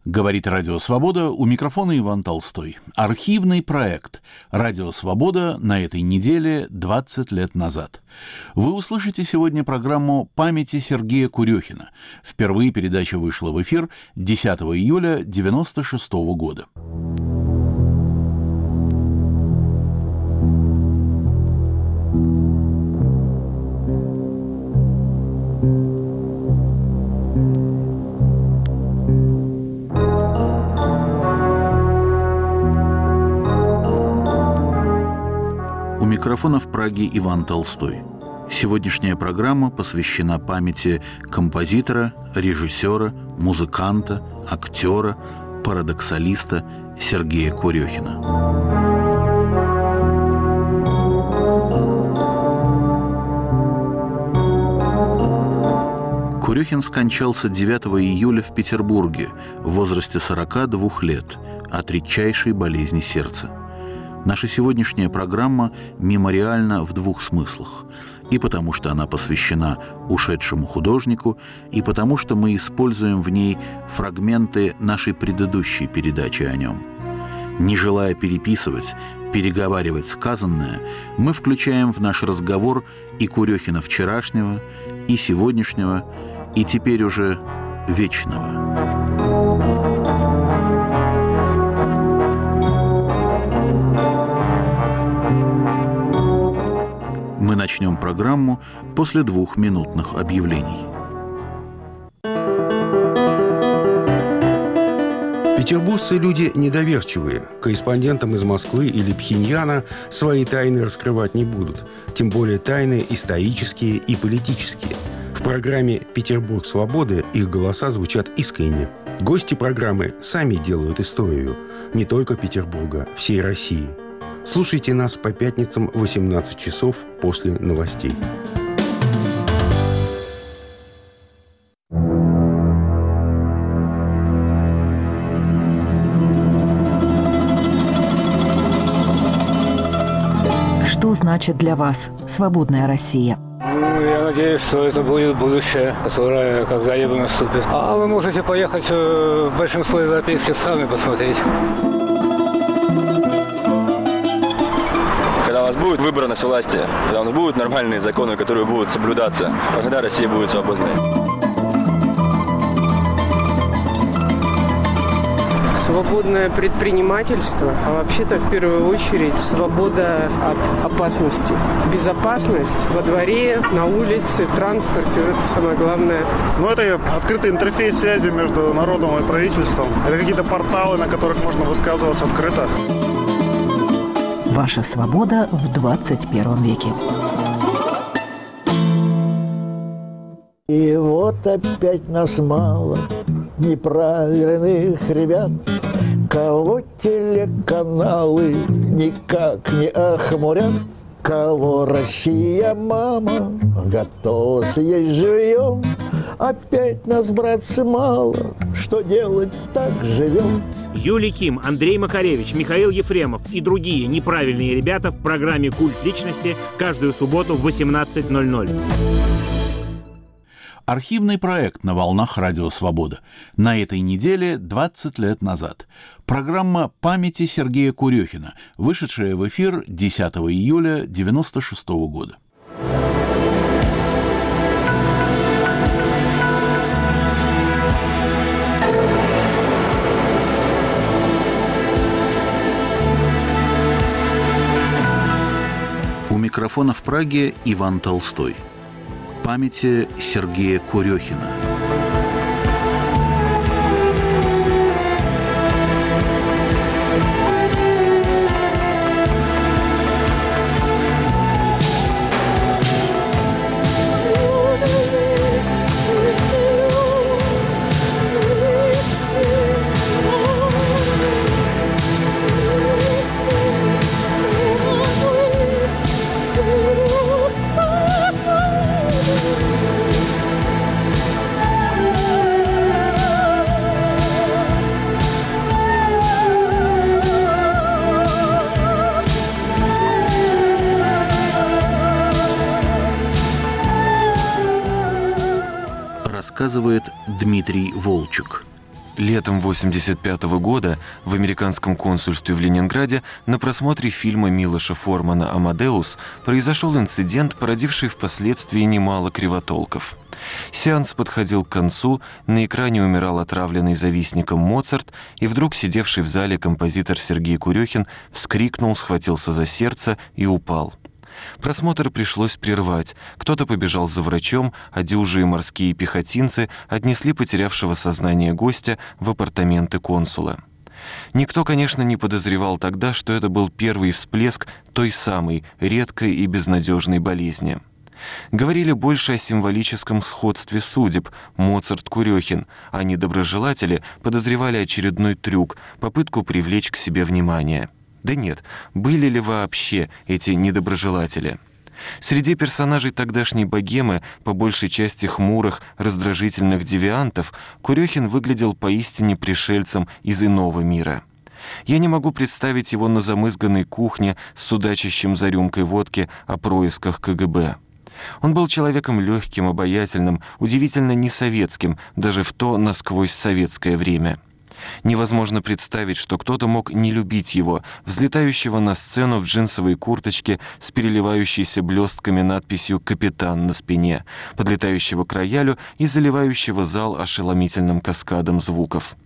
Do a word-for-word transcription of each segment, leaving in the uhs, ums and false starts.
Говорит Радио Свобода, у микрофона Иван Толстой. Архивный проект «Радио Свобода» на этой неделе двадцать лет назад. Вы услышите сегодня программу «Памяти Сергея Курехина». Впервые передача вышла в эфир десятого июля девяносто шестого года. У микрофона в Праге Иван Толстой. Сегодняшняя программа посвящена памяти композитора, режиссера, музыканта, актера, парадоксалиста Сергея Курехина. Курехин скончался девятого июля в Петербурге в возрасте сорока двух лет от редчайшей болезни сердца. Наша сегодняшняя программа мемориальна в двух смыслах. И потому, что она посвящена ушедшему художнику, и потому, что мы используем в ней фрагменты нашей предыдущей передачи о нем. Не желая переписывать, переговаривать сказанное, мы включаем в наш разговор и Курехина вчерашнего, и сегодняшнего, и теперь уже вечного. Мы начнем программу после двухминутных объявлений. Петербуржцы люди недоверчивые. Корреспондентам из Москвы или Пхеньяна свои тайны раскрывать не будут. Тем более тайны исторические и политические. В программе «Петербург свободы» их голоса звучат искренне. Гости программы сами делают историю. Не только Петербурга, всей России. Слушайте нас по пятницам в восемнадцать часов после новостей. Что значит для вас свободная Россия? Ну, я надеюсь, что это будет будущее, которое когда-либо наступит. А вы можете поехать в большинство европейских стран и посмотреть. Когда у вас будет выбранность власти, когда у нас будут нормальные законы, которые будут соблюдаться, тогда Россия будет свободной. Свободное предпринимательство, а вообще-то в первую очередь свобода от опасности. Безопасность во дворе, на улице, в транспорте – это самое главное. Ну, это открытый интерфейс связи между народом и правительством. Это какие-то порталы, на которых можно высказываться открыто. Ваша свобода в двадцать первом веке. И вот опять нас мало неправильных ребят, кого телеканалы никак не охмурят, кого Россия, мама, готова съесть живьем. Опять нас, братцы, мало, что делать, так живем. Юлий Ким, Андрей Макаревич, Михаил Ефремов и другие неправильные ребята в программе «Культ личности» каждую субботу в восемнадцать ноль ноль. Архивный проект на волнах Радио Свобода. На этой неделе двадцать лет назад. Программа «Памяти Сергея Курехина», вышедшая в эфир десятого июля девяносто шестого года. У микрофона в Праге Иван Толстой. Памяти Сергея Курехина. рассказывает Дмитрий Волчек. Летом восемьдесят пятого года в американском консульстве в Ленинграде на просмотре фильма Милоша Формана «Амадеус» произошел инцидент, породивший впоследствии немало кривотолков. Сеанс подходил к концу, на экране умирал отравленный завистником Моцарт, и вдруг сидевший в зале композитор Сергей Курехин вскрикнул, схватился за сердце и упал. Просмотр пришлось прервать. Кто-то побежал за врачом, а дюжие морские пехотинцы отнесли потерявшего сознание гостя в апартаменты консула. Никто, конечно, не подозревал тогда, что это был первый всплеск той самой редкой и безнадежной болезни. Говорили больше о символическом сходстве судеб Моцарт-Курехин, а недоброжелатели подозревали очередной трюк, попытку привлечь к себе внимание. Да нет, были ли вообще эти недоброжелатели? Среди персонажей тогдашней богемы, по большей части хмурых, раздражительных девиантов, Курехин выглядел поистине пришельцем из иного мира. Я не могу представить его на замызганной кухне с судачащим за рюмкой водки о происках ка гэ бэ. Он был человеком легким, обаятельным, удивительно несоветским, даже в то насквозь советское время. Невозможно представить, что кто-то мог не любить его, взлетающего на сцену в джинсовой курточке с переливающейся блестками надписью «Капитан» на спине, подлетающего к роялю и заливающего зал ошеломительным каскадом звуков.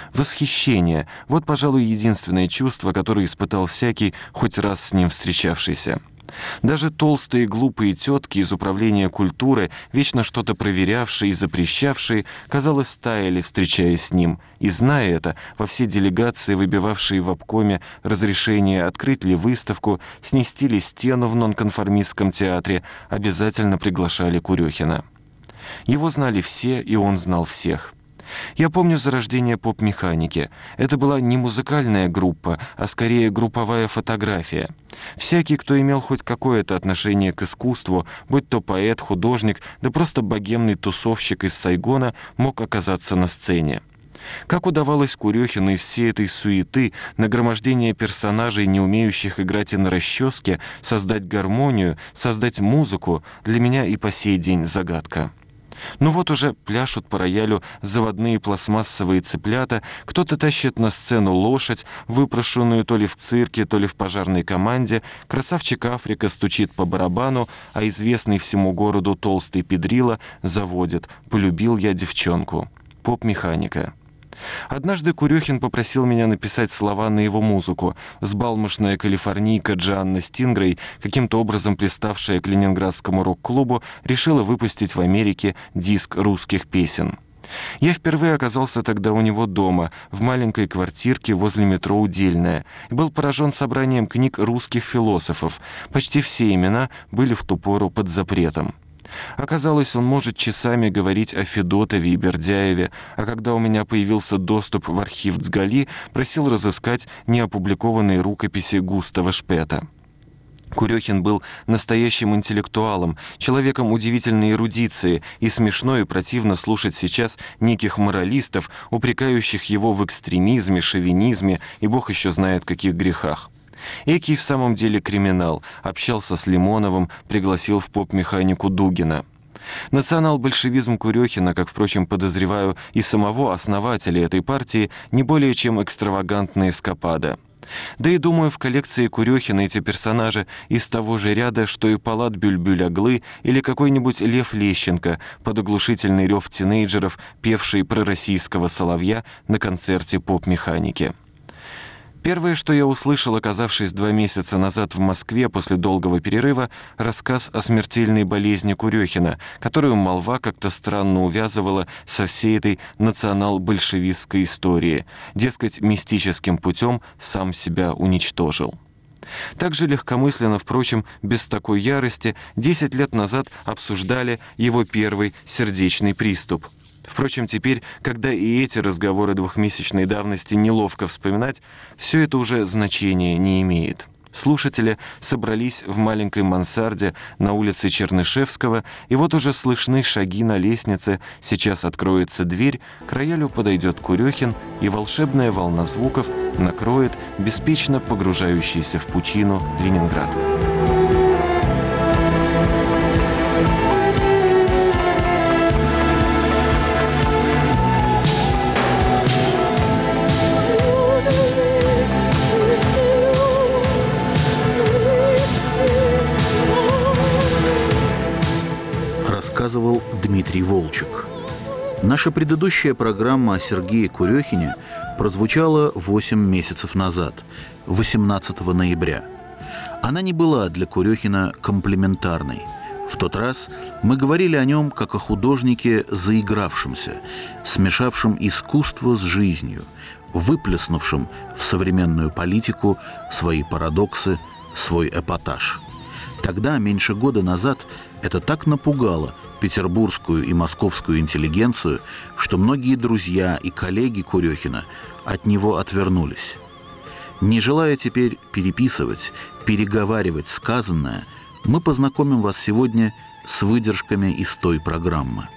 Восхищение — вот, пожалуй, единственное чувство, которое испытал всякий, хоть раз с ним встречавшийся. Даже толстые глупые тетки из управления культуры, вечно что-то проверявшие и запрещавшие, казалось, таяли, встречаясь с ним. И, зная это, во все делегации, выбивавшие в обкоме разрешение открыть ли выставку, снести ли стену в нонконформистском театре, обязательно приглашали Курехина. Его знали все, и он знал всех. Я помню зарождение поп-механики. Это была не музыкальная группа, а скорее групповая фотография. Всякий, кто имел хоть какое-то отношение к искусству, будь то поэт, художник, да просто богемный тусовщик из Сайгона, мог оказаться на сцене. Как удавалось Курехину из всей этой суеты, нагромождения персонажей, не умеющих играть и на расческе, создать гармонию, создать музыку, для меня и по сей день загадка. Ну вот уже пляшут по роялю заводные пластмассовые цыплята, кто-то тащит на сцену лошадь, выпрошенную то ли в цирке, то ли в пожарной команде, красавчик Африка стучит по барабану, а известный всему городу толстый педрила заводит «Полюбил я девчонку». Поп-механика. Однажды Курехин попросил меня написать слова на его музыку. Взбалмошная калифорнийка Джоанна Стингрей, каким-то образом приставшая к ленинградскому рок-клубу, решила выпустить в Америке диск русских песен. Я впервые оказался тогда у него дома, в маленькой квартирке возле метро «Удельная», и был поражен собранием книг русских философов. Почти все имена были в ту пору под запретом. Оказалось, он может часами говорить о Федотове и Бердяеве, а когда у меня появился доступ в архив Цгали, просил разыскать неопубликованные рукописи Густава Шпета. Курехин был настоящим интеллектуалом, человеком удивительной эрудиции, и смешно и противно слушать сейчас неких моралистов, упрекающих его в экстремизме, шовинизме и бог еще знает каких грехах. Экий в самом деле криминал, общался с Лимоновым, пригласил в поп-механику Дугина. Национал-большевизм Курехина, как, впрочем, подозреваю, и самого основателя этой партии, не более чем экстравагантная эскапада. Да и, думаю, в коллекции Курехина эти персонажи из того же ряда, что и Палат Бюльбюль-Аглы или какой-нибудь Лев Лещенко под оглушительный рев тинейджеров, певший пророссийского соловья на концерте поп-механики. Первое, что я услышал, оказавшись два месяца назад в Москве после долгого перерыва, рассказ о смертельной болезни Курехина, которую молва как-то странно увязывала со всей этой национал-большевистской историей. Дескать, мистическим путем сам себя уничтожил. Так же легкомысленно, впрочем, без такой ярости, десять лет назад обсуждали его первый сердечный приступ. Впрочем, теперь, когда и эти разговоры двухмесячной давности неловко вспоминать, все это уже значения не имеет. Слушатели собрались в маленькой мансарде на улице Чернышевского, и вот уже слышны шаги на лестнице, сейчас откроется дверь, к роялю подойдет Курехин, и волшебная волна звуков накроет беспечно погружающийся в пучину Ленинград. Дмитрий Волчек. Наша предыдущая программа о Сергее Курехине прозвучала восемь месяцев назад, восемнадцатого ноября. Она не была для Курехина комплиментарной. В тот раз мы говорили о нем как о художнике заигравшемся, смешавшем искусство с жизнью, выплеснувшем в современную политику свои парадоксы, свой эпатаж. Тогда, меньше года назад, это так напугало петербургскую и московскую интеллигенцию, что многие друзья и коллеги Курехина от него отвернулись. Не желая теперь переписывать, переговаривать сказанное, мы познакомим вас сегодня с выдержками из той программы.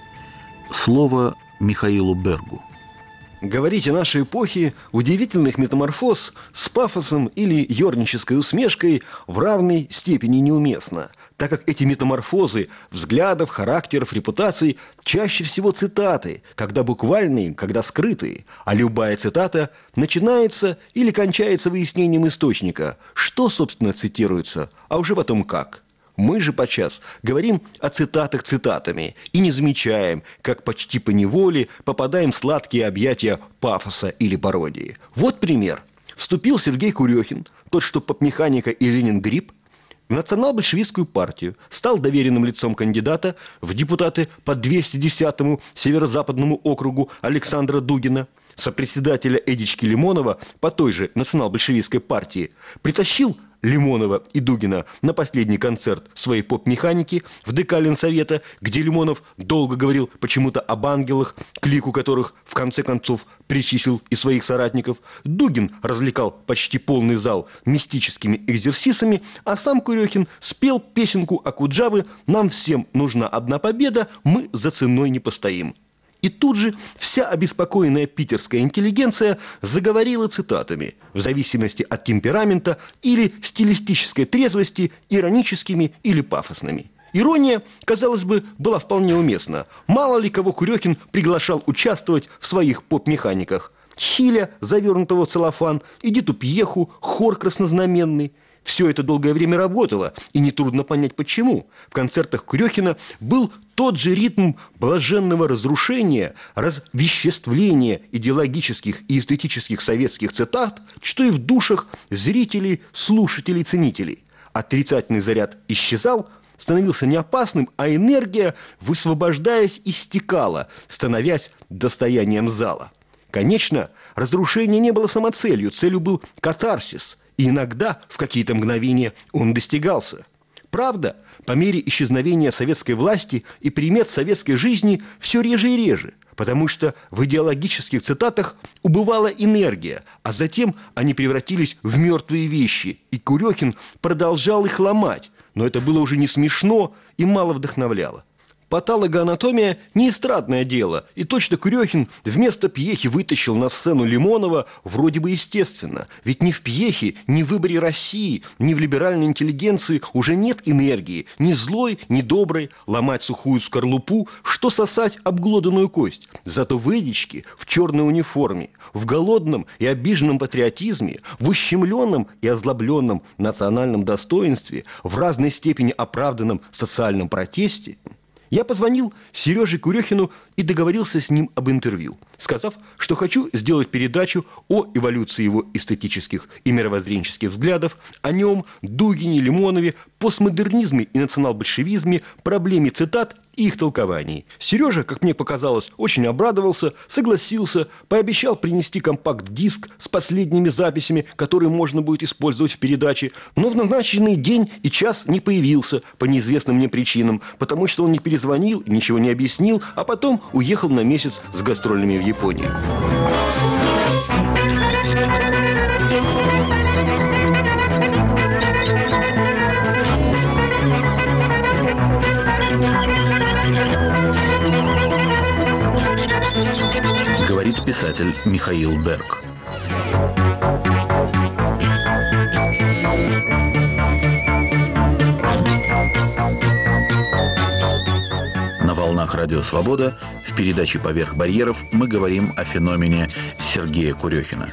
Слово Михаилу Бергу. Говорить о нашей эпохе удивительных метаморфоз с пафосом или ернической усмешкой в равной степени неуместно, так как эти метаморфозы взглядов, характеров, репутаций чаще всего цитаты, когда буквальные, когда скрытые, а любая цитата начинается или кончается выяснением источника, что, собственно, цитируется, а уже потом как. Мы же подчас говорим о цитатах цитатами и не замечаем, как почти поневоле попадаем в сладкие объятия пафоса или пародии. Вот пример. Вступил Сергей Курехин, тот, что поп-механика и Ленин-грипп, в национал-большевистскую партию, стал доверенным лицом кандидата в депутаты по двести десятому северо-западному округу Александра Дугина, сопредседателя Эдички Лимонова по той же национал-большевистской партии, притащил Лимонова и Дугина на последний концерт своей поп-механики в ДК Ленсовета, где Лимонов долго говорил почему-то об ангелах, к лику которых в конце концов причислил и своих соратников. Дугин развлекал почти полный зал мистическими экзерсисами, а сам Курехин спел песенку Акуджавы «Нам всем нужна одна победа, мы за ценой не постоим». И тут же вся обеспокоенная питерская интеллигенция заговорила цитатами, в зависимости от темперамента или стилистической трезвости, ироническими или пафосными. Ирония, казалось бы, была вполне уместна. Мало ли кого Курехин приглашал участвовать в своих поп-механиках. Хиля, завернутого в целлофан, Эдиту Пьеху, хор краснознаменный. Все это долгое время работало, и нетрудно понять почему. В концертах Курехина был тот же ритм блаженного разрушения, развеществления идеологических и эстетических советских цитат, что и в душах зрителей, слушателей, ценителей. Отрицательный заряд исчезал, становился не опасным, а энергия, высвобождаясь, истекала, становясь достоянием зала. Конечно, разрушение не было самоцелью, целью был катарсис. И иногда, в какие-то мгновения, он достигался. Правда, по мере исчезновения советской власти и примет советской жизни все реже и реже, потому что в идеологических цитатах убывала энергия, а затем они превратились в мертвые вещи, и Курехин продолжал их ломать, но это было уже не смешно и мало вдохновляло. Патологоанатомия – не эстрадное дело, и точно Курехин вместо Пьехи вытащил на сцену Лимонова вроде бы естественно. Ведь ни в Пьехе, ни в выборе России, ни в либеральной интеллигенции уже нет энергии, ни злой, ни доброй, ломать сухую скорлупу, что сосать обглоданную кость. Зато в Эдичке, в черной униформе, в голодном и обиженном патриотизме, в ущемленном и озлобленном национальном достоинстве, в разной степени оправданном социальном протесте – я позвонил Сереже Курехину и договорился с ним об интервью, сказав, что хочу сделать передачу о эволюции его эстетических и мировоззренческих взглядов, о нем, Дугине, Лимонове, постмодернизме и национал-большевизме, проблеме цитат и их толкований. Сережа, как мне показалось, очень обрадовался, согласился, пообещал принести компакт-диск с последними записями, которые можно будет использовать в передаче, но в назначенный день и час не появился по неизвестным мне причинам, потому что он не перезвонил, ничего не объяснил, а потом уехал на месяц с гастрольными в Японию. Говорит писатель Михаил Берг. На волнах Радио Свобода в передаче «Поверх барьеров» мы говорим о феномене Сергея Курехина.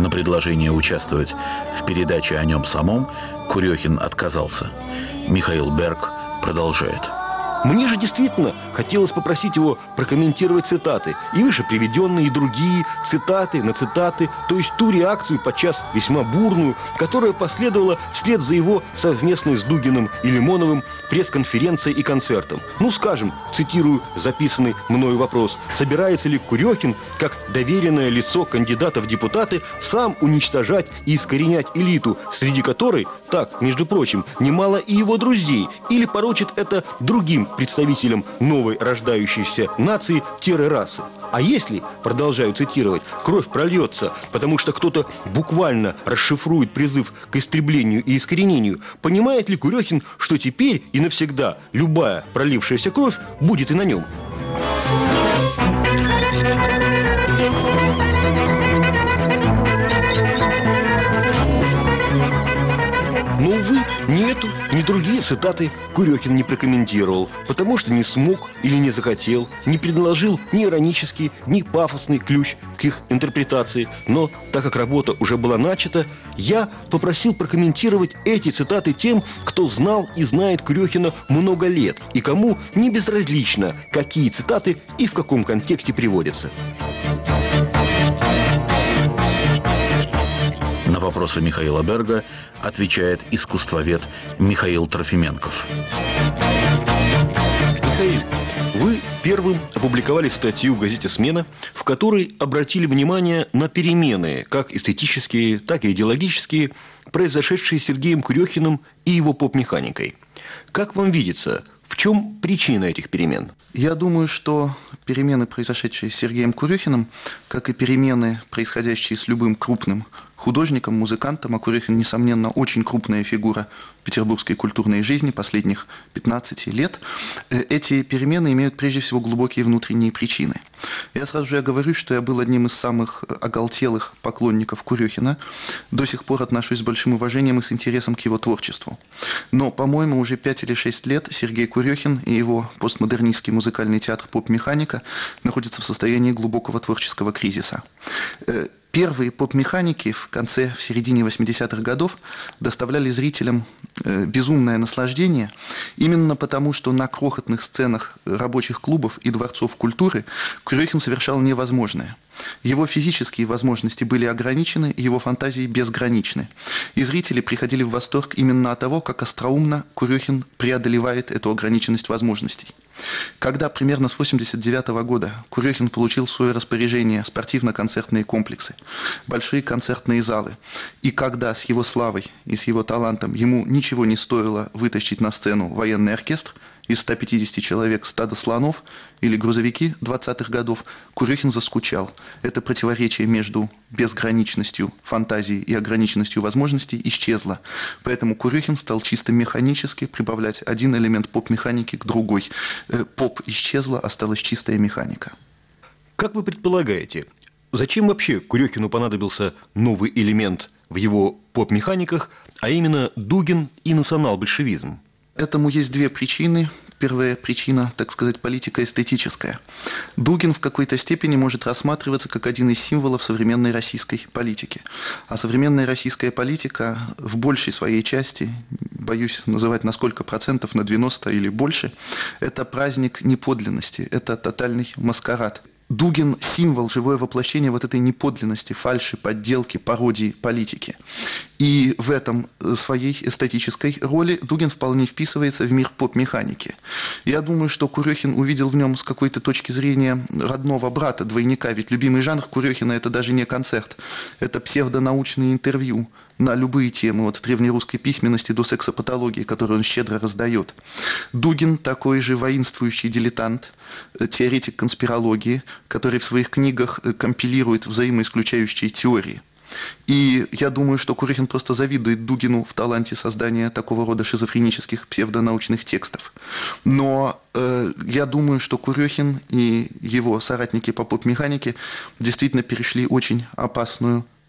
На предложение участвовать в передаче о нем самом Курехин отказался. Михаил Берг продолжает. Мне же действительно хотелось попросить его прокомментировать цитаты, и выше приведенные, и другие цитаты на цитаты, то есть ту реакцию, подчас весьма бурную, которая последовала вслед за его совместной с Дугиным и Лимоновым пресс-конференцией и концертом. Ну, скажем, цитирую записанный мною вопрос: собирается ли Курехин, как доверенное лицо кандидата в депутаты, сам уничтожать и искоренять элиту, среди которой, так, между прочим, немало и его друзей, или поручит это другим представителям новой рождающейся нации-расы. А если, продолжаю цитировать, кровь прольется, потому что кто-то буквально расшифрует призыв к истреблению и искоренению, понимает ли Курехин, что теперь и навсегда любая пролившаяся кровь будет и на нем? Но, увы, ни эту, ни другие цитаты Курехин не прокомментировал, потому что не смог или не захотел, не предложил ни иронический, ни пафосный ключ к их интерпретации. Но, так как работа уже была начата, я попросил прокомментировать эти цитаты тем, кто знал и знает Курехина много лет, и кому не безразлично, какие цитаты и в каком контексте приводятся. На вопросы Михаила Берга отвечает искусствовед Михаил Трофименков. Михаил, вы первым опубликовали статью в газете «Смена», в которой обратили внимание на перемены, как эстетические, так и идеологические, произошедшие с Сергеем Курехиным и его поп-механикой. Как вам видится, в чем причина этих перемен? Я думаю, что перемены, произошедшие с Сергеем Курехиным, как и перемены, происходящие с любым крупным художником, музыкантом, а Курехин, несомненно, очень крупная фигура петербургской культурной жизни последних пятнадцати лет, эти перемены имеют прежде всего глубокие внутренние причины. Я сразу же говорю, что я был одним из самых оголтелых поклонников Курехина, до сих пор отношусь с большим уважением и с интересом к его творчеству. Но, по-моему, уже пять или шесть лет Сергей Курехин и его постмодернистский музыкальный театр «Поп-механика» находятся в состоянии глубокого творческого кризиса. Первые поп-механики в конце, в середине восьмидесятых годов доставляли зрителям безумное наслаждение именно потому, что на крохотных сценах рабочих клубов и дворцов культуры Курехин совершал невозможное. Его физические возможности были ограничены, его фантазии безграничны. И зрители приходили в восторг именно от того, как остроумно Курехин преодолевает эту ограниченность возможностей. Когда примерно с восемьдесят девятого года Курехин получил в свое распоряжение спортивно-концертные комплексы, большие концертные залы, и когда с его славой и с его талантом ему ничего не стоило вытащить на сцену военный оркестр из ста пятидесяти человек, стадо слонов или грузовики двадцатых годов, Курехин заскучал. Это противоречие между безграничностью фантазии и ограниченностью возможностей исчезло. Поэтому Курехин стал чисто механически прибавлять один элемент поп-механики к другой. Поп исчезла, осталась чистая механика. Как вы предполагаете, зачем вообще Курехину понадобился новый элемент в его поп-механиках, а именно Дугин и национал-большевизм? Этому есть две причины. Первая причина, так сказать, политико-эстетическая. Дугин в какой-то степени может рассматриваться как один из символов современной российской политики. А современная российская политика в большей своей части, боюсь называть на сколько процентов, на девяносто или больше, это праздник неподлинности, это тотальный маскарад. Дугин – символ, живое воплощение вот этой неподлинности, фальши, подделки, пародии политики. И в этом своей эстетической роли Дугин вполне вписывается в мир поп-механики. Я думаю, что Курехин увидел в нем с какой-то точки зрения родного брата, двойника. Ведь любимый жанр Курехина – это даже не концерт, это псевдонаучные интервью на любые темы, от древнерусской письменности до сексопатологии, которую он щедро раздает. Дугин – такой же воинствующий дилетант, теоретик конспирологии, который в своих книгах компилирует взаимоисключающие теории. И я думаю, что Курехин просто завидует Дугину в таланте создания такого рода шизофренических псевдонаучных текстов. Но э, я думаю, что Курехин и его соратники по поп-механике действительно перешли очень опасную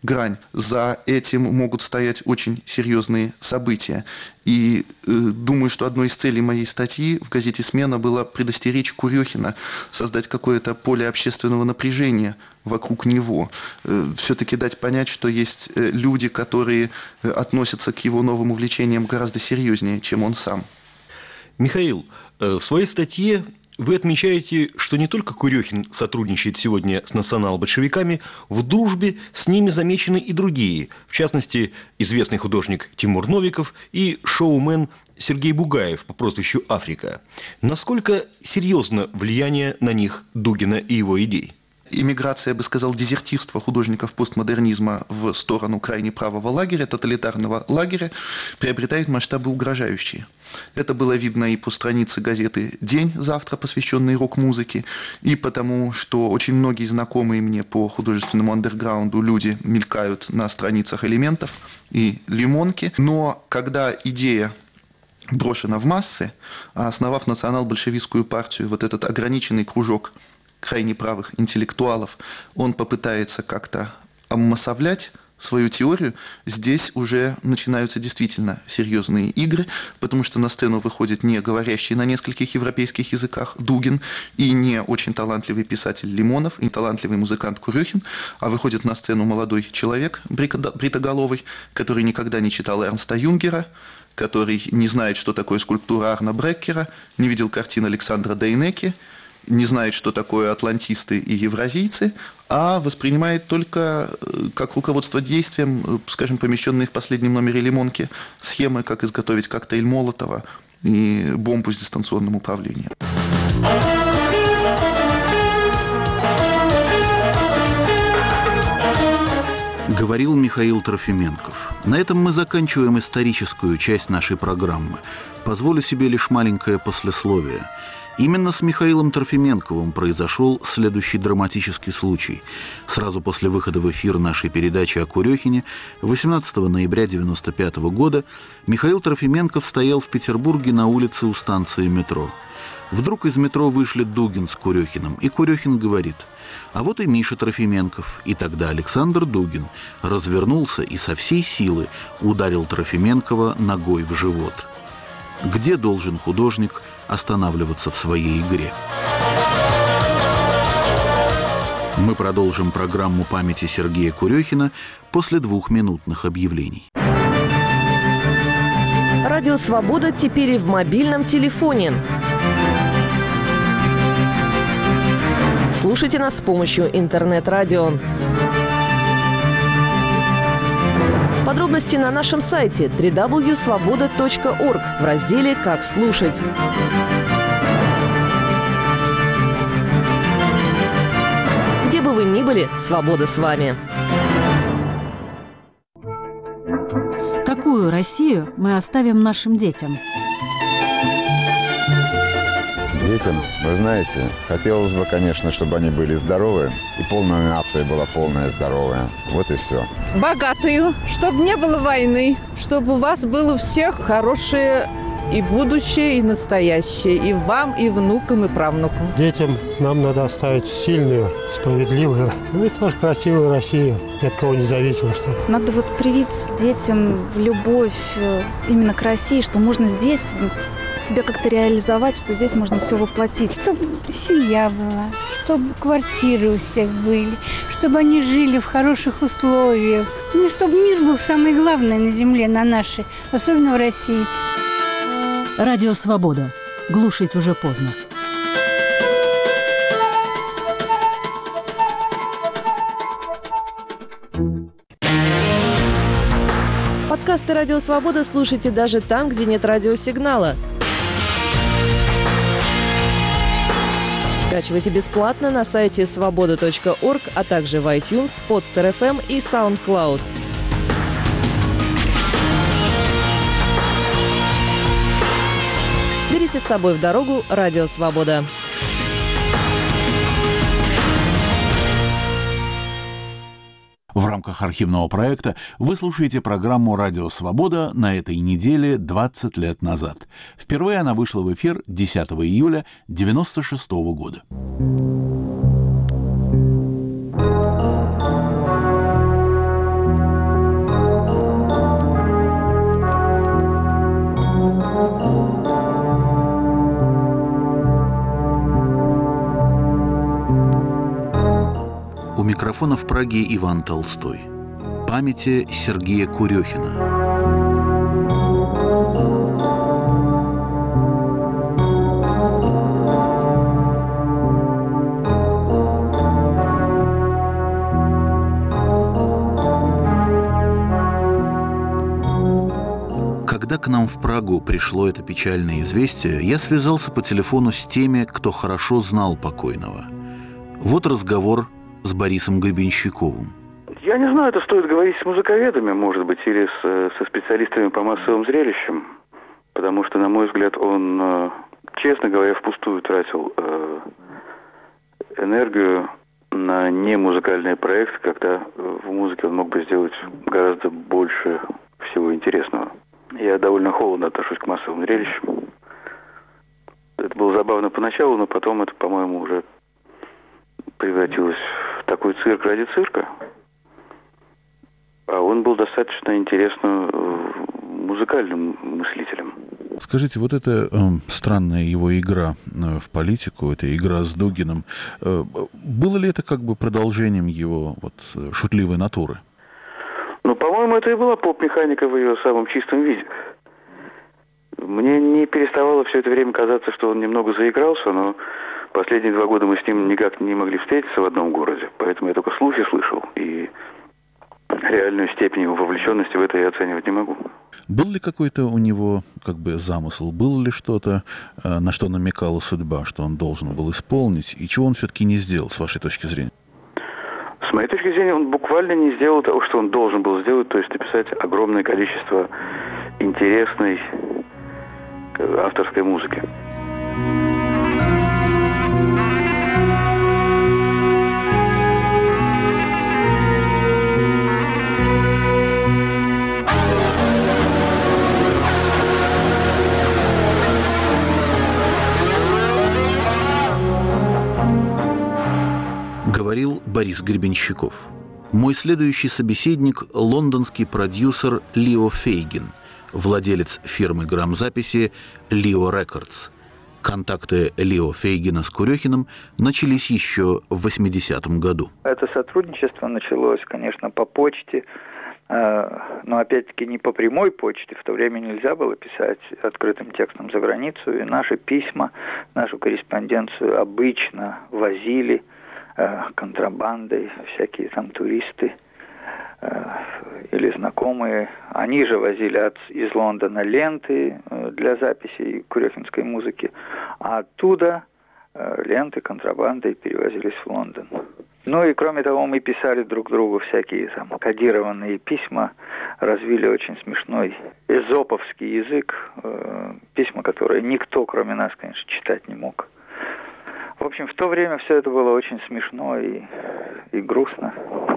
грань. За этим могут стоять очень серьезные события. И э, думаю, что одной из целей моей статьи в газете «Смена» было предостеречь Курехина, создать какое-то поле общественного напряжения вокруг него. Э, все-таки дать понять, что есть э, люди, которые э, относятся к его новым увлечениям гораздо серьезнее, чем он сам. Михаил, э, в своей статье вы отмечаете, что не только Курехин сотрудничает сегодня с национал-большевиками, в дружбе с ними замечены и другие, в частности, известный художник Тимур Новиков и шоумен Сергей Бугаев по прозвищу «Африка». Насколько серьезно влияние на них Дугина и его идей? Иммиграция, я бы сказал, дезертирство художников постмодернизма в сторону крайне правого лагеря, тоталитарного лагеря, приобретает масштабы угрожающие. Это было видно и по странице газеты «День», завтра посвященной рок-музыке, и потому, что очень многие знакомые мне по художественному андерграунду люди мелькают на страницах «Элементов» и «Лимонки». Но когда идея брошена в массы, а основав национал-большевистскую партию, вот этот ограниченный кружок крайне правых интеллектуалов, он попытается как-то обмассовлять свою теорию, здесь уже начинаются действительно серьезные игры, потому что на сцену выходит не говорящий на нескольких европейских языках Дугин и не очень талантливый писатель Лимонов, и не талантливый музыкант Курехин, а выходит на сцену молодой человек, бритоголовый, который никогда не читал Эрнста Юнгера, который не знает, что такое скульптура Арна Бреккера, не видел картин Александра Дейнеки, не знает, что такое атлантисты и евразийцы, а воспринимает только как руководство действием, скажем, помещенные в последнем номере «Лимонки» схемы, как изготовить коктейль Молотова и бомбу с дистанционным управлением. Говорил Михаил Трофименков. На этом мы заканчиваем историческую часть нашей программы. Позволю себе лишь маленькое послесловие. Именно с Михаилом Трофименковым произошел следующий драматический случай. Сразу после выхода в эфир нашей передачи о Курехине восемнадцатого ноября девяносто пятого года Михаил Трофименков стоял в Петербурге на улице у станции метро. Вдруг из метро вышли Дугин с Курехиным, и Курехин говорит: «А вот и Миша Трофименков». И тогда Александр Дугин развернулся и со всей силы ударил Трофименкова ногой в живот. Где должен художник останавливаться в своей игре? Мы продолжим программу памяти Сергея Курехина после двухминутных объявлений. Радио «Свобода» теперь и в мобильном телефоне. Слушайте нас с помощью интернет-радио. Подробности на нашем сайте дабл ю дабл ю дабл ю точка свобода точка орг в разделе «Как слушать». Где бы вы ни были, свобода с вами. Какую Россию мы оставим нашим детям? Детям, вы знаете, хотелось бы, конечно, чтобы они были здоровы, и полная нация была полная здоровая. Вот и все. Богатую, чтобы не было войны, чтобы у вас было у всех хорошее и будущее, и настоящее, и вам, и внукам, и правнукам. Детям нам надо оставить сильную, справедливую, ну и тоже красивую Россию, ни от кого не зависимо. Что... Надо вот привить детям любовь именно к России, что можно здесь себя как-то реализовать, что здесь можно все воплотить. Чтобы семья была, чтобы квартиры у всех были, чтобы они жили в хороших условиях. Ну, чтобы мир был самое главное на земле, на нашей, особенно в России. Радио «Свобода». Глушить уже поздно. Подкасты «Радио Свобода» слушайте даже там, где нет радиосигнала. Скачивайте бесплатно на сайте свобода точка орг, а также в iTunes, Podster эф эм и SoundCloud. Берите с собой в дорогу «Радио Свобода». В рамках архивного проекта вы слушаете программу «Радио Свобода» на этой неделе двадцать лет назад. Впервые она вышла в эфир десятого июля девяносто шестого года. микрофона в Праге Иван Толстой. Памяти Сергея Курехина. Когда к нам в Прагу пришло это печальное известие, я связался по телефону с теми, кто хорошо знал покойного. Вот разговор с Борисом Гребенщиковым. Я не знаю, это стоит говорить с музыковедами, может быть, или с, со специалистами по массовым зрелищам, потому что, на мой взгляд, он, честно говоря, впустую тратил э, энергию на немузыкальные проекты, когда в музыке он мог бы сделать гораздо больше всего интересного. Я довольно холодно отношусь к массовым зрелищам. Это было забавно поначалу, но потом это, по-моему, уже превратилось в такой цирк ради цирка. А он был достаточно интересным музыкальным мыслителем. Скажите, вот эта э, странная его игра э, в политику, эта игра с Дугиным, э, было ли это как бы продолжением его вот, шутливой натуры? Ну, по-моему, это и была поп-механика в ее самом чистом виде. Мне не переставало все это время казаться, что он немного заигрался, но последние два года мы с ним никак не могли встретиться в одном городе, поэтому я только слухи слышал, и реальную степень его вовлеченности в это я оценивать не могу. Был ли какой-то у него как бы замысел, было ли что-то, на что намекала судьба, что он должен был исполнить, и чего он все-таки не сделал, с вашей точки зрения? С моей точки зрения, он буквально не сделал того, что он должен был сделать, то есть написать огромное количество интересной авторской музыки. Говорил Борис Гребенщиков. Мой следующий собеседник – лондонский продюсер Лио Фейгин, владелец фирмы грамзаписи Leo Records. Контакты Лио Фейгина с Курехиным начались еще в восьмидесятом году. Это сотрудничество началось, конечно, по почте, но опять-таки не по прямой почте. В то время нельзя было писать открытым текстом за границу, и наши письма, нашу корреспонденцию обычно возили контрабандой всякие там туристы э, или знакомые. Они же возили от, из Лондона ленты э, для записи курехинской музыки, а оттуда э, ленты контрабандой перевозились в Лондон. Ну и кроме того, мы писали друг другу всякие там кодированные письма, развили очень смешной эзоповский язык, э, письма, которые никто, кроме нас, конечно, читать не мог. В общем, в то время все это было очень смешно и, и грустно.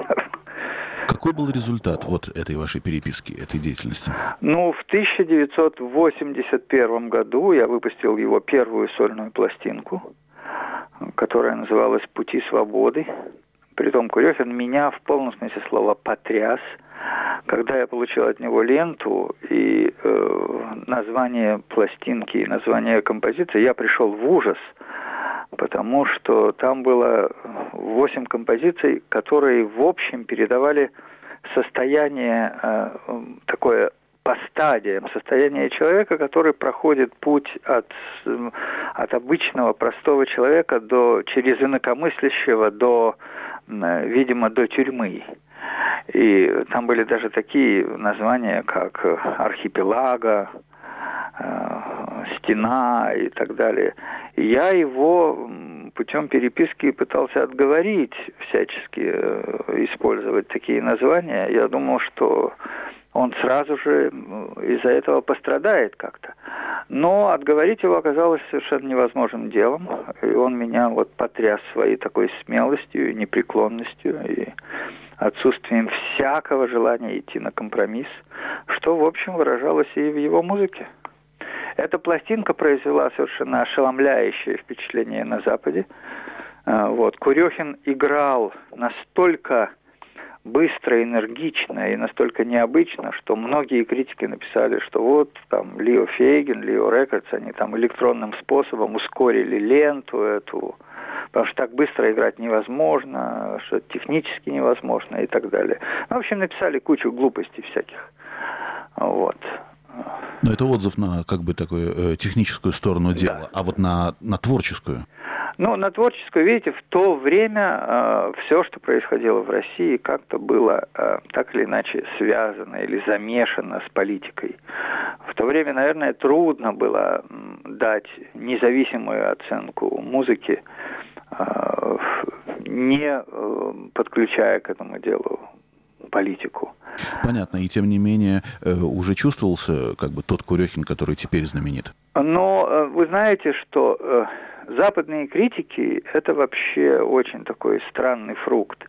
Какой был результат вот этой вашей переписки, этой деятельности? Ну, в тысяча девятьсот восемьдесят первом году я выпустил его первую сольную пластинку, которая называлась «Пути свободы». Притом Курехин меня в полном смысле слова потряс. Когда я получил от него ленту и э, название пластинки, и название композиции, я пришел в ужас, потому что там было восемь композиций, которые в общем передавали состояние э, такое по стадиям, состояние человека, который проходит путь от, от обычного простого человека до, через инакомыслящего до, э, видимо, до тюрьмы. И там были даже такие названия, как «Архипелага», «Стена» и так далее. И я его путем переписки пытался отговорить всячески использовать такие названия. Я думал, что он сразу же из-за этого пострадает как-то. Но отговорить его оказалось совершенно невозможным делом. И он меня вот потряс своей такой смелостью и непреклонностью, и отсутствием всякого желания идти на компромисс, что, в общем, выражалось и в его музыке. Эта пластинка произвела совершенно ошеломляющее впечатление на Западе. Вот. Курехин играл настолько быстро, энергично и настолько необычно, что многие критики написали, что вот там Лио Фейгин, Leo Records, они там электронным способом ускорили ленту эту, потому что так быстро играть невозможно, что технически невозможно и так далее. Ну, в общем, написали кучу глупостей всяких. Вот. Но это отзыв на как бы такую э, техническую сторону дела, да. А вот на, на творческую? Ну, на творческую, видите, в то время э, все, что происходило в России, как-то было э, так или иначе связано или замешано с политикой. В то время, наверное, трудно было дать независимую оценку музыке, э, не э, подключая к этому делу политику. Понятно. И тем не менее уже чувствовался как бы тот Курехин, который теперь знаменит? Но вы знаете, что западные критики – это вообще очень такой странный фрукт.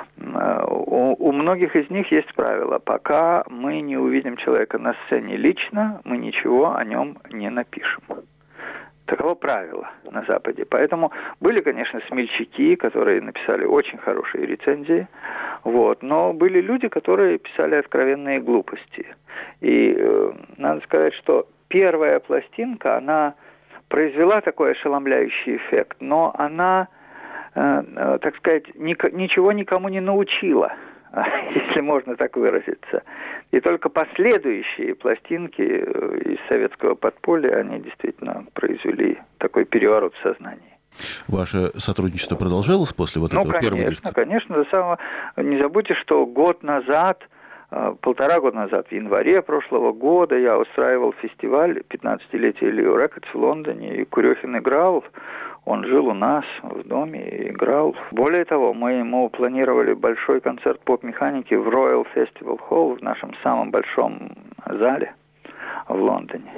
У, у многих из них есть правило: пока мы не увидим человека на сцене лично, мы ничего о нем не напишем. Таково правило на Западе. Поэтому были, конечно, смельчаки, которые написали очень хорошие рецензии, вот, но были люди, которые писали откровенные глупости. И э, надо сказать, что первая пластинка, она произвела такой ошеломляющий эффект, но она, э, э, так сказать, ни, ничего никому не научила, если можно так выразиться. И только последующие пластинки из советского подполья, они действительно произвели такой переворот в сознании. Ваше сотрудничество продолжалось после вот ну, этого конечно, первого диска? конечно, до самого... Не забудьте, что год назад, полтора года назад, в январе прошлого года, я устраивал фестиваль пятнадцатилетия Leo Records в Лондоне, и Курехин играл. Он жил у нас в доме и играл. Более того, мы ему планировали большой концерт поп-механики в Royal Festival Hall, в нашем самом большом зале в Лондоне.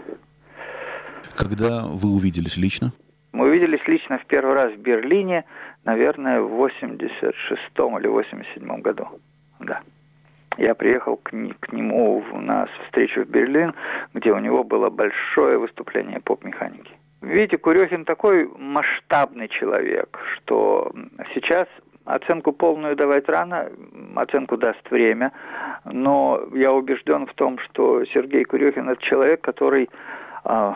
Когда вы увиделись лично? Мы увиделись лично в первый раз в Берлине, наверное, в восемьдесят шестом или восемьдесят седьмом году. Да. Я приехал к, к нему на встречу в Берлин, где у него было большое выступление поп-механики. Видите, Курехин такой масштабный человек, что сейчас оценку полную давать рано, оценку даст время, но я убежден в том, что Сергей Курехин – это человек, который э,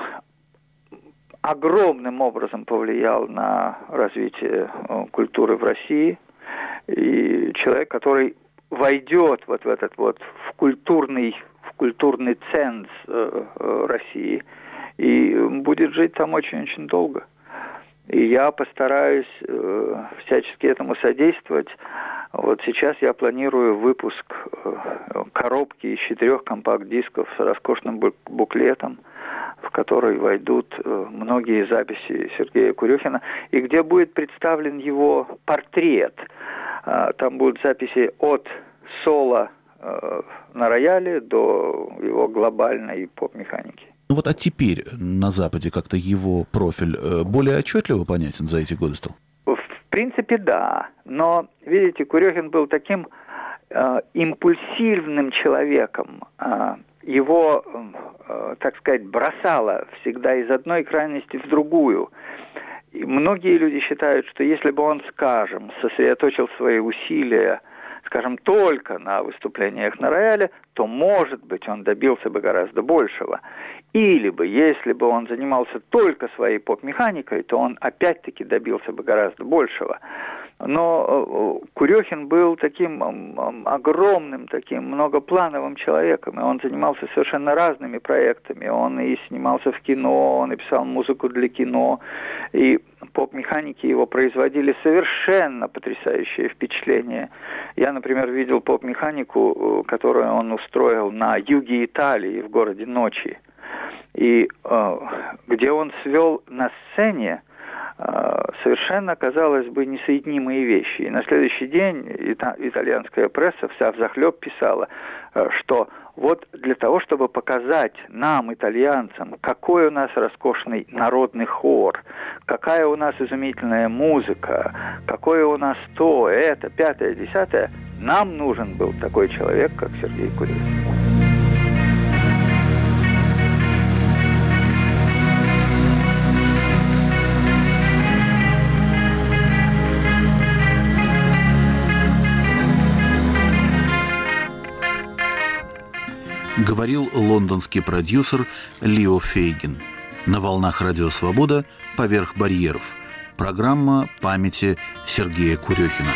огромным образом повлиял на развитие э, культуры в России, и человек, который войдет вот в этот вот в культурный, в культурный ценз э, э, России и будет жить там очень-очень долго. И я постараюсь э, всячески этому содействовать. Вот сейчас я планирую выпуск э, коробки из четырех компакт-дисков с роскошным буклетом, в который войдут э, многие записи Сергея Курехина, и где будет представлен его портрет. Э, там будут записи от соло э, на рояле до его глобальной поп-механики. Ну вот, а теперь на Западе как-то его профиль более отчетливо понятен за эти годы стал? В принципе, да. Но, видите, Курехин был таким э, импульсивным человеком. Э, его, э, так сказать, бросало всегда из одной крайности в другую. И многие люди считают, что если бы он, скажем, сосредоточил свои усилия, скажем, только на выступлениях на рояле, то, может быть, он добился бы гораздо большего. Или бы, если бы он занимался только своей поп-механикой, то он опять-таки добился бы гораздо большего. Но Курехин был таким огромным, таким многоплановым человеком, и он занимался совершенно разными проектами. Он и снимался в кино, он и писал музыку для кино, и поп-механики его производили совершенно потрясающее впечатление. Я, например, видел поп-механику, которую он устроил на юге Италии, в городе Ночи, и э, где он свел на сцене совершенно, казалось бы, несоединимые вещи. И на следующий день ита- итальянская пресса вся взахлеб писала, что вот для того, чтобы показать нам, итальянцам, какой у нас роскошный народный хор, какая у нас изумительная музыка, какое у нас то, это, пятое, десятое, нам нужен был такой человек, как Сергей Курехин. Говорил лондонский продюсер Лио Фейгин. На волнах Радио Свобода «Поверх барьеров». Программа памяти Сергея Курехина.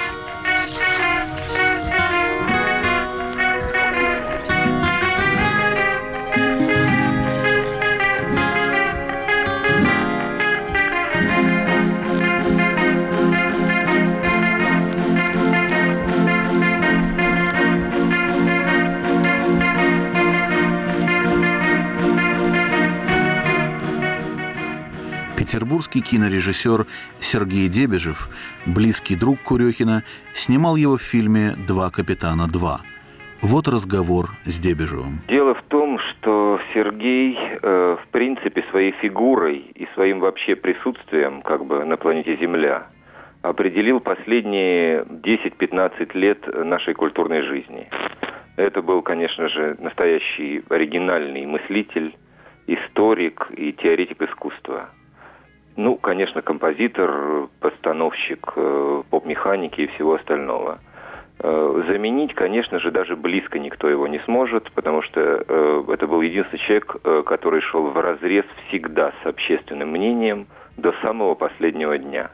Петербургский кинорежиссер Сергей Дебежев, близкий друг Курехина, снимал его в фильме «Два капитана два». Вот разговор с Дебежевым. Дело в том, что Сергей, э, в принципе, своей фигурой и своим вообще присутствием как бы на планете Земля определил последние десять-пятнадцать лет нашей культурной жизни. Это был, конечно же, настоящий оригинальный мыслитель, историк и теоретик искусства. Ну, конечно, композитор, постановщик э, поп-механики и всего остального. Э, заменить, конечно же, даже близко никто его не сможет, потому что э, это был единственный человек, э, который шел вразрез всегда с общественным мнением до самого последнего дня.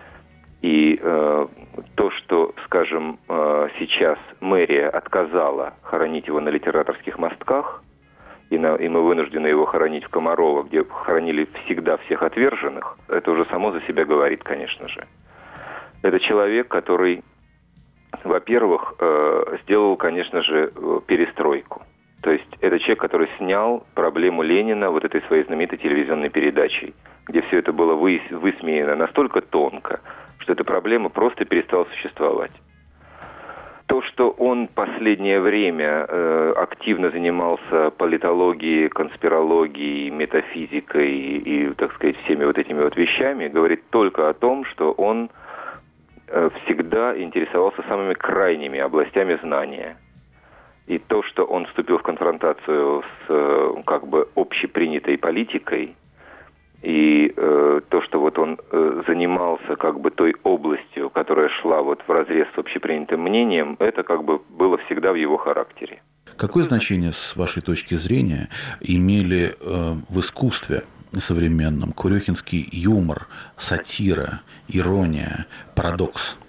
И э, то, что, скажем, э, сейчас мэрия отказала хоронить его на Литераторских мостках, И, на, и мы вынуждены его хоронить в Комарово, где хоронили всегда всех отверженных, это уже само за себя говорит, конечно же. Это человек, который, во-первых, э, сделал, конечно же, перестройку. То есть это человек, который снял проблему Ленина вот этой своей знаменитой телевизионной передачей, где все это было вы, высмеяно настолько тонко, что эта проблема просто перестала существовать. То, что он последнее время э, активно занимался политологией, конспирологией, метафизикой и, и, так сказать, всеми вот этими вот вещами, говорит только о том, что он э, всегда интересовался самыми крайними областями знания. И то, что он вступил в конфронтацию с э, как бы общепринятой политикой, и э, то, что вот он э, занимался как бы той областью, которая шла вот вразрез с общепринятым мнением, это как бы было всегда в его характере. Какое значение, с вашей точки зрения, имели э, в искусстве современном курехинский юмор, сатира, ирония, парадокс?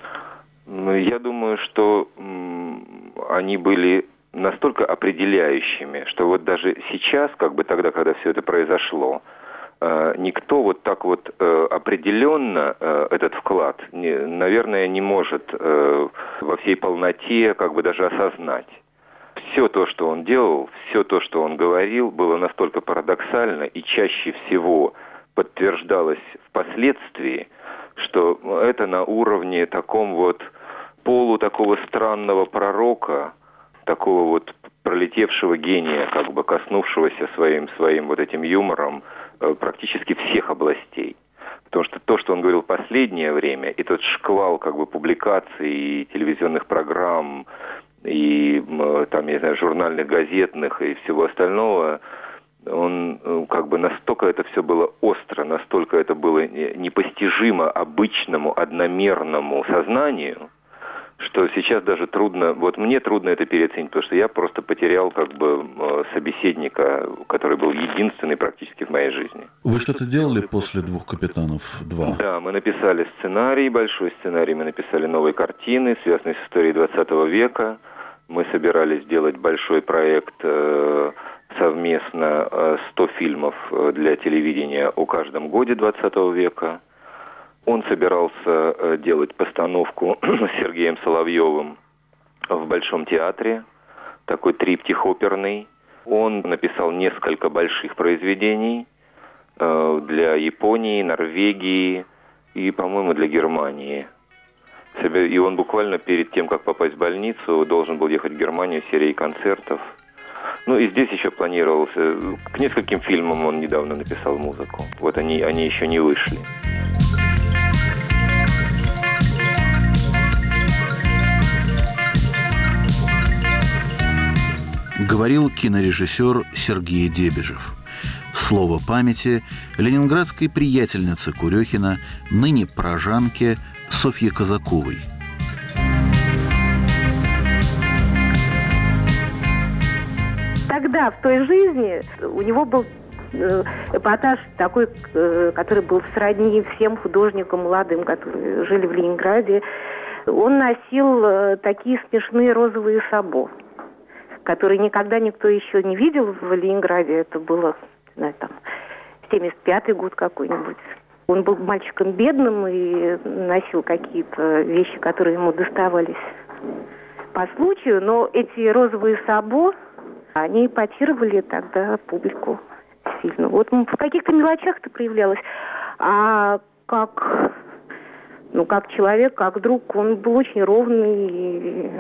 Я думаю, что м, они были настолько определяющими, что вот даже сейчас, как бы тогда, когда все это произошло, никто вот так вот э, определенно э, этот вклад, не, наверное, не может э, во всей полноте как бы даже осознать. Все то, что он делал, все то, что он говорил, было настолько парадоксально и чаще всего подтверждалось впоследствии, что это на уровне таком вот полу такого странного пророка, такого вот пролетевшего гения, как бы коснувшегося своим, своим вот этим юмором практически всех областей. Потому что то, что он говорил в последнее время, и тот шквал как бы публикаций, и телевизионных программ, и там, я не знаю, журнальных, газетных и всего остального, он как бы настолько это все было остро, настолько это было непостижимо обычному, одномерному сознанию, что сейчас даже трудно, вот мне трудно это переоценить, потому что я просто потерял как бы собеседника, который был единственный практически в моей жизни. Вы что-то делали после «Двух капитанов два»? Да, мы написали сценарий, большой сценарий, мы написали новые картины, связанные с историей двадцатого века. Мы собирались сделать большой проект э, совместно э, сто фильмов для телевидения о каждом годе двадцатого века. Он собирался делать постановку с Сергеем Соловьевым в Большом театре, такой триптих оперный. Он написал несколько больших произведений для Японии, Норвегии и, по-моему, для Германии. И он буквально перед тем, как попасть в больницу, должен был ехать в Германию с серией концертов. Ну и здесь еще планировался... К нескольким фильмам он недавно написал музыку. Вот они, они еще не вышли. Говорил кинорежиссер Сергей Дебежев. Слово памяти ленинградской приятельницы Курехина, ныне прожанке Софье Казаковой. Тогда, в той жизни, у него был эпатаж такой, который был сродни всем художникам молодым, которые жили в Ленинграде. Он носил такие смешные розовые сабо, которые никогда никто еще не видел в Ленинграде. Это было, не знаю, там, семьдесят пятый год какой-нибудь. Он был мальчиком бедным и носил какие-то вещи, которые ему доставались по случаю. Но эти розовые сабо, они эпатировали тогда публику сильно. Вот в каких-то мелочах это проявлялось. А как, ну, как человек, как друг, он был очень ровный,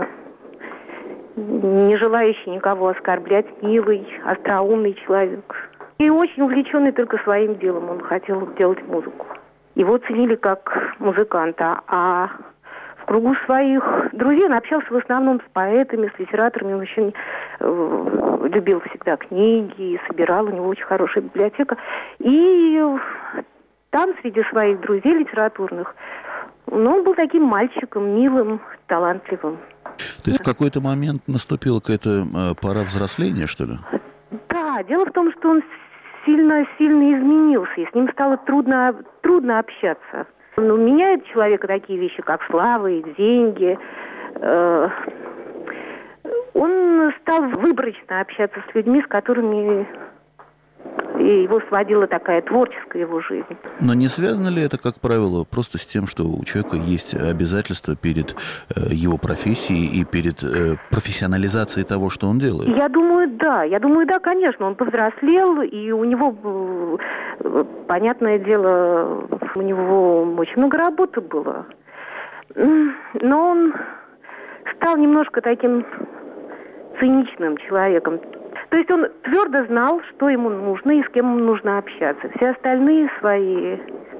не желающий никого оскорблять, милый, остроумный человек. И очень увлеченный только своим делом. Он хотел делать музыку. Его ценили как музыканта. А в кругу своих друзей он общался в основном с поэтами, с литераторами. Он очень э, любил всегда книги, собирал. У него очень хорошая библиотека. И там, среди своих друзей литературных, ну, он был таким мальчиком, милым, талантливым. То есть в какой-то момент наступила какая-то э, пора взросления, что ли? Да, дело в том, что он сильно-сильно изменился, и с ним стало трудно, трудно общаться. Ну, меняет человека такие вещи, как слава и деньги. Э, он стал выборочно общаться с людьми, с которыми и его сводила такая творческая его жизнь. Но не связано ли это, как правило, просто с тем, что у человека есть обязательства перед э, его профессией и перед э, профессионализацией того, что он делает? Я думаю, да. Я думаю, да, конечно. Он повзрослел, и у него, понятное дело, у него очень много работы было. Но он стал немножко таким циничным человеком. То есть он твердо знал, что ему нужно и с кем ему нужно общаться. Все остальные свои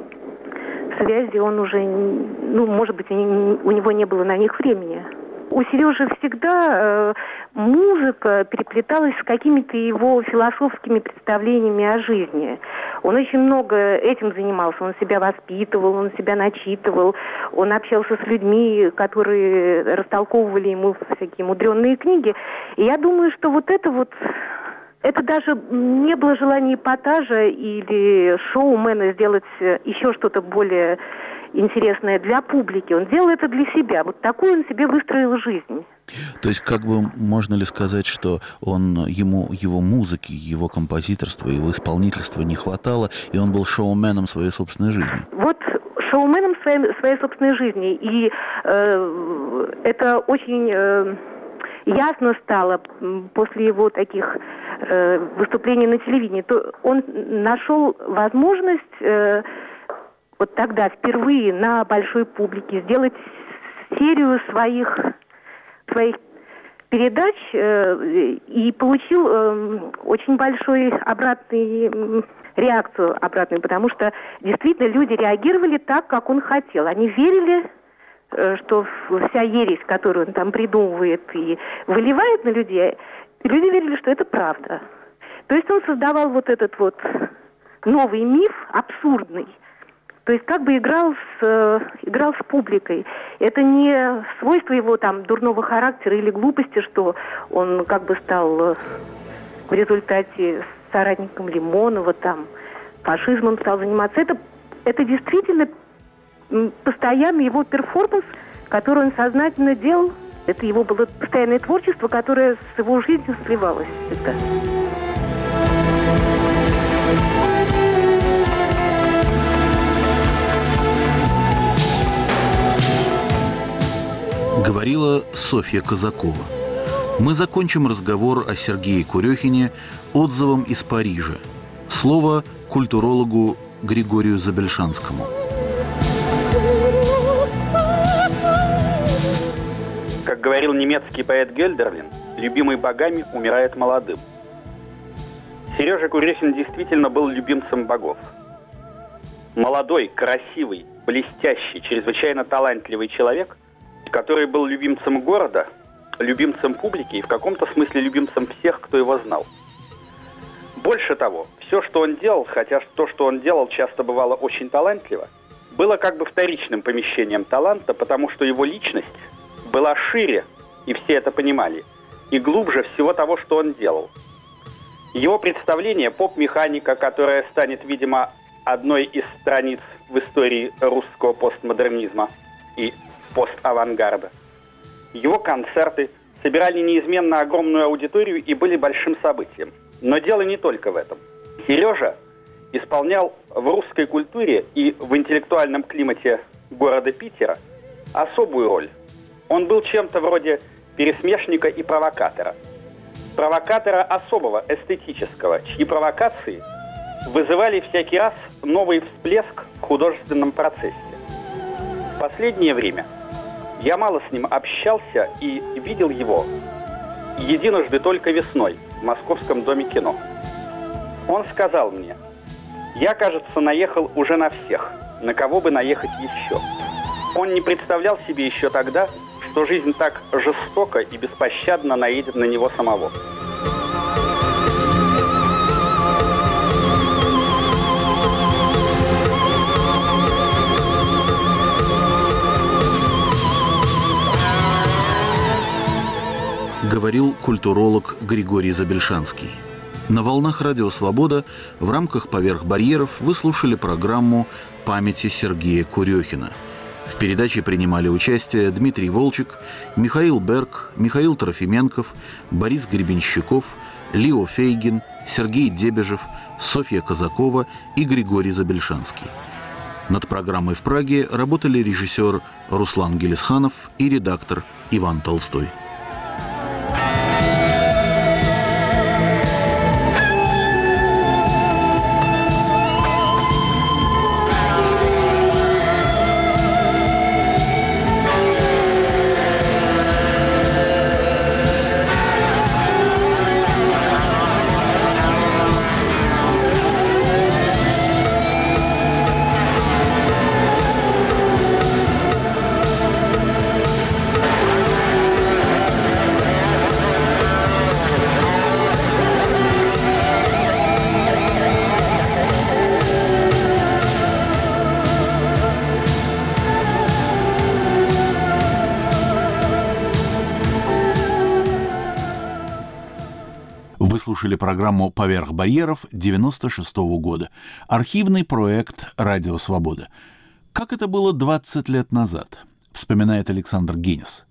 связи он уже, ну, может быть, у него не было на них времени. У Сережи всегда э, музыка переплеталась с какими-то его философскими представлениями о жизни. Он очень много этим занимался, он себя воспитывал, он себя начитывал, он общался с людьми, которые растолковывали ему всякие мудреные книги. И я думаю, что вот это вот, это даже не было желания эпатажа или шоумена сделать еще что-то более интересное для публики. Он делал это для себя. Вот такую он себе выстроил жизнь. То есть, как бы, можно ли сказать, что он, ему, его музыки, его композиторства, его исполнительства не хватало, и он был шоуменом своей собственной жизни? Вот шоуменом своей, своей собственной жизни. И э, это очень э, ясно стало после его таких э, выступлений на телевидении. То он нашел возможность э, вот тогда впервые на большой публике сделать серию своих, своих передач э, и получил э, очень большой обратный э, реакцию обратную, потому что действительно люди реагировали так, как он хотел. Они верили, э, что вся ересь, которую он там придумывает и выливает на людей, люди верили, что это правда. То есть он создавал вот этот вот новый миф, абсурдный. То есть как бы играл с, э, играл с публикой. Это не свойство его там дурного характера или глупости, что он как бы стал э, в результате соратником Лимонова, там, фашизмом стал заниматься. Это, это действительно постоянный его перформанс, который он сознательно делал. Это его было постоянное творчество, которое с его жизнью сливалось всегда. Говорила Софья Казакова. Мы закончим разговор о Сергее Курехине отзывом из Парижа. Слово культурологу Григорию Забельшанскому. Как говорил немецкий поэт Гельдерлин, любимый богами умирает молодым. Сережа Курехин действительно был любимцем богов. Молодой, красивый, блестящий, чрезвычайно талантливый человек, который был любимцем города, любимцем публики и в каком-то смысле любимцем всех, кто его знал. Больше того, все, что он делал, хотя то, что он делал, часто бывало очень талантливо, было как бы вторичным помещением таланта, потому что его личность была шире, и все это понимали, и глубже всего того, что он делал. Его представление «Поп-механика», которая станет, видимо, одной из страниц в истории русского постмодернизма и поставангарда. Его концерты собирали неизменно огромную аудиторию и были большим событием. Но дело не только в этом. Сережа исполнял в русской культуре и в интеллектуальном климате города Питера особую роль. Он был чем-то вроде пересмешника и провокатора. Провокатора особого, эстетического, чьи провокации вызывали всякий раз новый всплеск в художественном процессе. В последнее время я мало с ним общался и видел его единожды только весной в Московском доме кино. Он сказал мне: «Я, кажется, наехал уже на всех, на кого бы наехать еще». Он не представлял себе еще тогда, что жизнь так жестоко и беспощадно наедет на него самого. Говорил культуролог Григорий Забельшанский. На волнах Радио Свобода в рамках «Поверх барьеров» вы слушали программу «Памяти Сергея Курехина». В передаче принимали участие Дмитрий Волчек, Михаил Берг, Михаил Трофименков, Борис Гребенщиков, Лио Фейгин, Сергей Дебежев, Софья Казакова и Григорий Забельшанский. Над программой в Праге работали режиссер Руслан Гелисханов и редактор Иван Толстой. Вы слушали программу «Поверх барьеров» девяносто шестого года. Архивный проект «Радио Свобода». Как это было двадцать лет назад, вспоминает Александр Генис.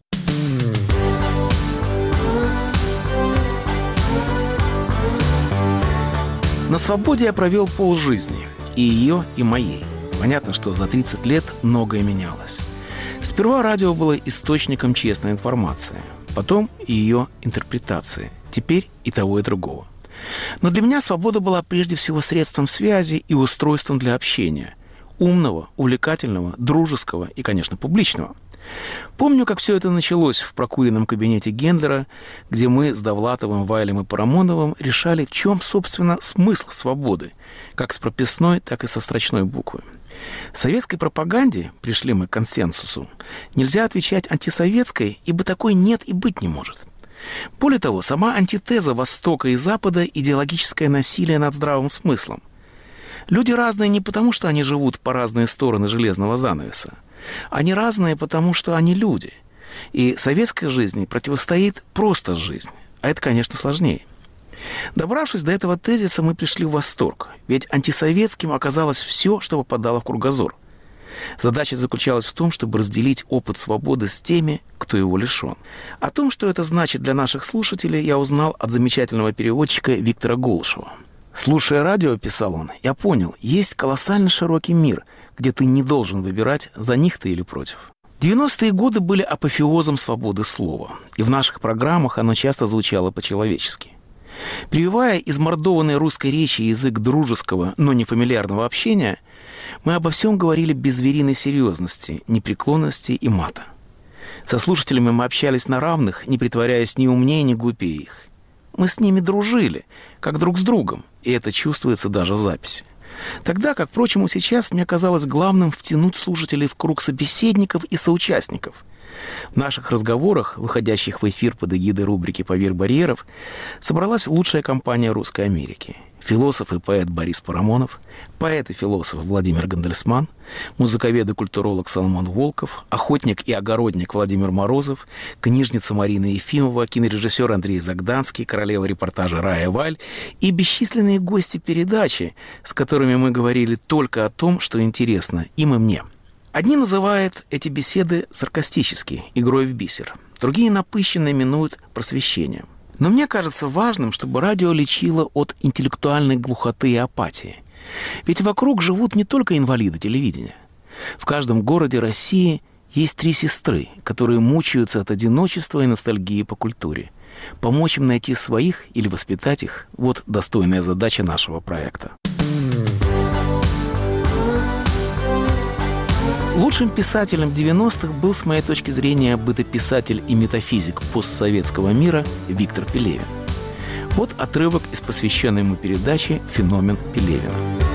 На свободе я провел полжизни. И ее, и моей. Понятно, что за тридцать лет многое менялось. Сперва радио было источником честной информации. Потом и ее интерпретации. Теперь и того, и другого. Но для меня свобода была прежде всего средством связи и устройством для общения. Умного, увлекательного, дружеского и, конечно, публичного. Помню, как все это началось в прокуренном кабинете Гендлера, где мы с Довлатовым, Вайлем и Парамоновым решали, в чем, собственно, смысл свободы, как с прописной, так и со строчной буквы. Советской пропаганде, пришли мы к консенсусу, нельзя отвечать антисоветской, ибо такой нет и быть не может. Более того, сама антитеза Востока и Запада – идеологическое насилие над здравым смыслом. Люди разные не потому, что они живут по разные стороны железного занавеса. Они разные, потому что они люди. И советской жизни противостоит просто жизнь. А это, конечно, сложнее. Добравшись до этого тезиса, мы пришли в восторг. Ведь антисоветским оказалось все, что попадало в кругозор. Задача заключалась в том, чтобы разделить опыт свободы с теми, кто его лишен. О том, что это значит для наших слушателей, я узнал от замечательного переводчика Виктора Голышева. «Слушая радио, — писал он, — я понял, есть колоссально широкий мир, где ты не должен выбирать, за них ты или против». девяностые годы были апофеозом свободы слова, и в наших программах оно часто звучало по-человечески. Прививая измордованной русской речи язык дружеского, но не фамильярного общения, мы обо всем говорили без звериной серьезности, непреклонности и мата. Со слушателями мы общались на равных, не притворяясь ни умнее, ни глупее их. Мы с ними дружили, как друг с другом, и это чувствуется даже в записи. Тогда, как, впрочем, и сейчас, мне казалось главным втянуть слушателей в круг собеседников и соучастников. В наших разговорах, выходящих в эфир под эгидой рубрики «Поверх барьеров», собралась лучшая компания Русской Америки. философ и поэт Борис Парамонов, поэт и философ Владимир Гандельсман, музыковед и культуролог Соломон Волков, охотник и огородник Владимир Морозов, книжница Марина Ефимова, кинорежиссер Андрей Загданский, королева репортажа Рая Валь и бесчисленные гости передачи, с которыми мы говорили только о том, что интересно им и мне. Одни называют эти беседы саркастически, игрой в бисер, другие напыщенно именуют просвещением. Но мне кажется важным, чтобы радио лечило от интеллектуальной глухоты и апатии. Ведь вокруг живут не только инвалиды телевидения. В каждом городе России есть три сестры, которые мучаются от одиночества и ностальгии по культуре. Помочь им найти своих или воспитать их – вот достойная задача нашего проекта. Лучшим писателем девяностых был, с моей точки зрения, бытописатель и метафизик постсоветского мира Виктор Пелевин. Вот отрывок из посвященной ему передачи «Феномен Пелевина».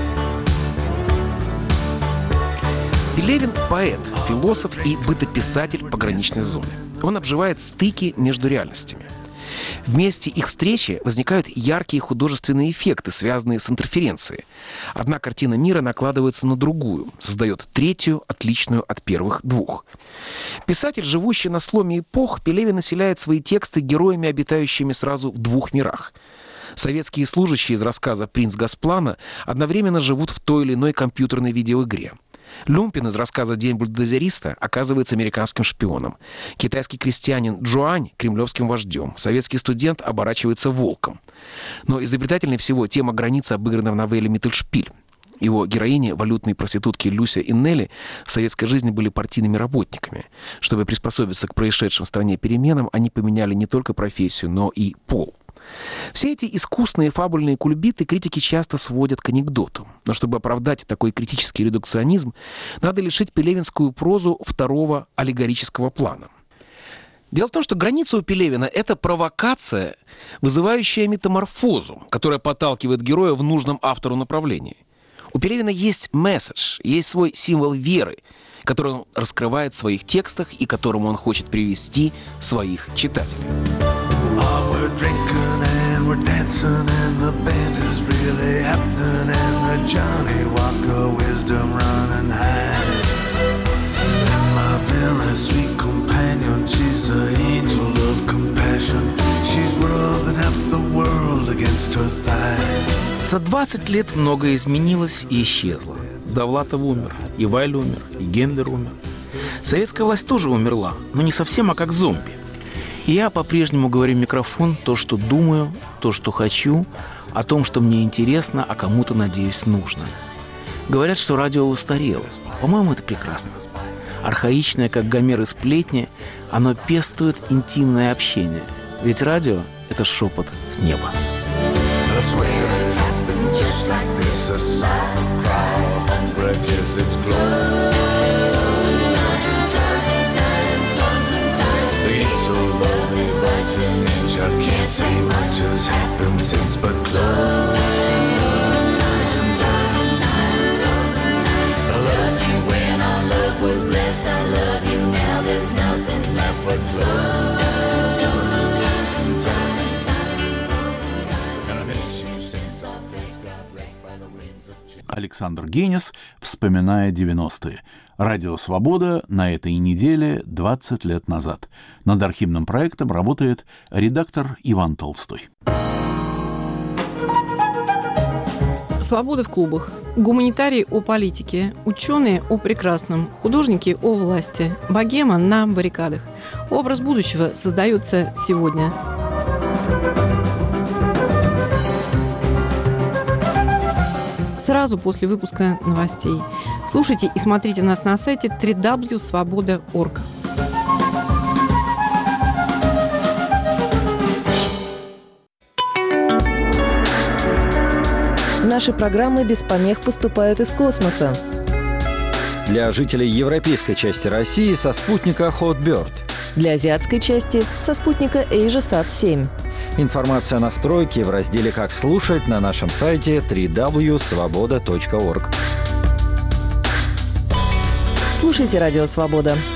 Пелевин – поэт, философ и бытописатель пограничной зоны. Он обживает стыки между реальностями. В месте их встречи возникают яркие художественные эффекты, связанные с интерференцией. Одна картина мира накладывается на другую, создает третью, отличную от первых двух. Писатель, живущий на сломе эпох, Пелевин населяет свои тексты героями, обитающими сразу в двух мирах. Советские служащие из рассказа «Принц Госплана» одновременно живут в той или иной компьютерной видеоигре. Люмпин из рассказа «День бульдозериста» оказывается американским шпионом. Китайский крестьянин Джуань – кремлевским вождем. Советский студент оборачивается волком. Но изобретательнее всего тема границы обыграна в новелле «Миттельшпиль». Его героини, валютные проститутки Люся и Нелли, в советской жизни были партийными работниками. Чтобы приспособиться к происшедшим в стране переменам, они поменяли не только профессию, но и пол. Все эти искусные фабульные кульбиты критики часто сводят к анекдоту. Но чтобы оправдать такой критический редукционизм, надо лишить пелевинскую прозу второго аллегорического плана. Дело в том, что граница у Пелевина – это провокация, вызывающая метаморфозу, которая подталкивает героя в нужном автору направлении. У Пелевина есть месседж, есть свой символ веры, который он раскрывает в своих текстах и которому он хочет привести своих читателей. We're drinking and we're dancing and the band is really happening and the Johnny Walker wisdom running high. And my very sweet companion, she's the angel of compassion. She's rubbing half the world against her thigh. За двадцать лет многое изменилось и исчезло. Довлатов умер, и Вайль умер, и Гендлер умер. Советская власть тоже умерла, но не совсем, а как зомби. И я по-прежнему говорю в микрофон то, что думаю, то, что хочу, о том, что мне интересно, а кому-то, надеюсь, нужно. Говорят, что радио устарело. По-моему, это прекрасно. Архаичное, как Гомер и сплетни, оно пестует интимное общение. Ведь радио — это шепот с неба. I can't say much has happened since but close. I loved you when our love was blessed. I love you now, there's nothing left but close. Александр Генис, вспоминая девяностые. Радио «Свобода» на этой неделе двадцать лет назад. Над архивным проектом работает редактор Иван Толстой. Свобода в клубах. Гуманитарии о политике, ученые о прекрасном, художники о власти, богема на баррикадах. Образ будущего создается сегодня. Сразу после выпуска новостей. Слушайте и смотрите нас на сайте дабл ю дабл ю дабл ю точка свобода точка орг. Наши программы без помех поступают из космоса. Для жителей европейской части России со спутника Hotbird. Для азиатской части со спутника AsiaSat семь. Информация о настройке в разделе «Как слушать» на нашем сайте дабл ю дабл ю дабл ю точка свобода точка орг. Слушайте «Радио Свобода».